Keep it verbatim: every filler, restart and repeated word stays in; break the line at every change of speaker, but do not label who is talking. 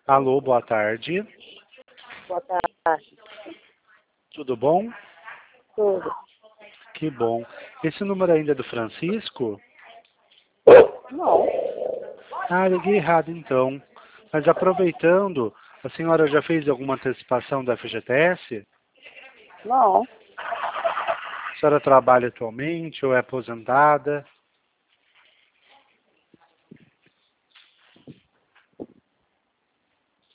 Alô, boa tarde.
Boa tarde.
Tudo bom?
Tudo.
Que bom. Esse número ainda é do Francisco?
Não.
Ah, liguei errado então. Mas aproveitando, a senhora já fez alguma antecipação da F G T S?
Não.
A senhora trabalha atualmente ou é aposentada?